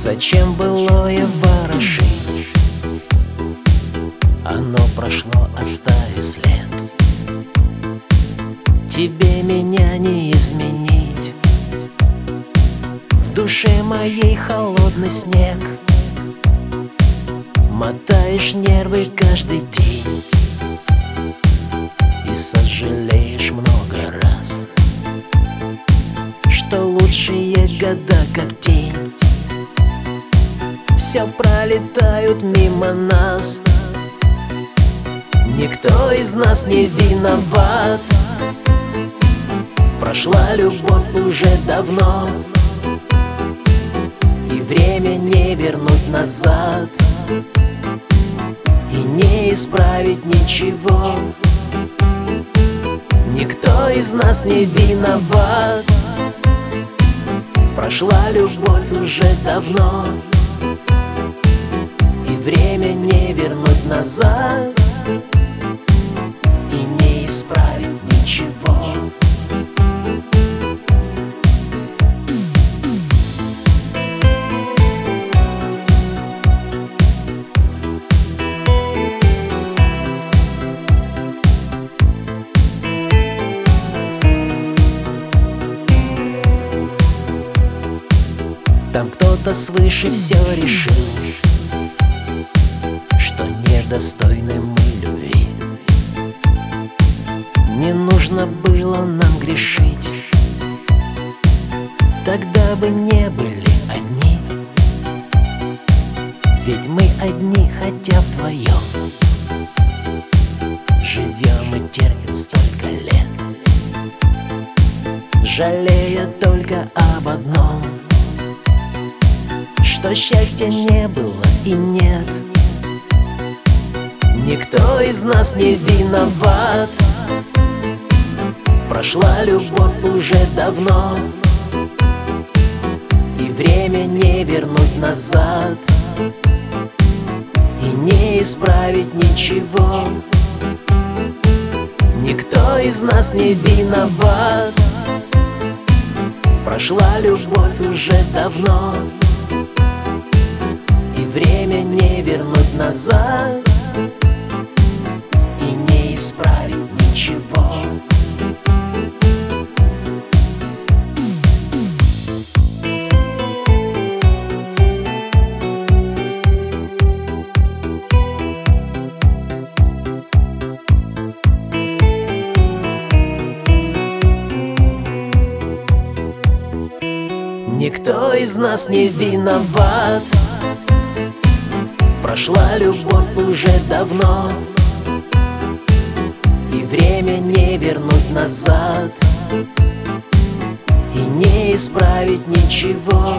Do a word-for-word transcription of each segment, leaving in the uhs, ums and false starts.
Зачем былое ворошить? Оно прошло, оставив след. Тебе меня не изменить. В душе моей холодный снег. Мотаешь нервы каждый день и сожалеешь много раз, что лучшие года как тень все пролетают мимо нас. Никто из нас не виноват. Прошла любовь уже давно, и время не вернуть назад, и не исправить ничего. Никто из нас не виноват. Прошла любовь уже давно, и время не вернуть назад, и не исправить ничего. Там кто-то свыше все решил, что недостойны мы любви. Не нужно было нам грешить, тогда бы не были одни. Ведь мы одни, хотя вдвоем живем и терпим столько лет, жалея только об одном, что счастья не было и нет. Никто из нас не виноват. Прошла любовь уже давно, и время не вернуть назад, и не исправить ничего. Никто из нас не виноват. Прошла любовь уже давно, и время не вернуть назад, и не исправить ничего. Никто из нас не виноват. Прошла любовь уже давно, и время не вернуть назад, и не исправить ничего.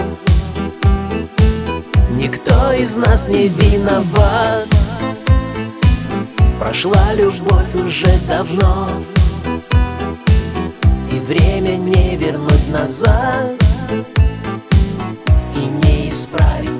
Никто из нас не виноват. Прошла любовь уже давно, и время не вернуть назад, и не исправить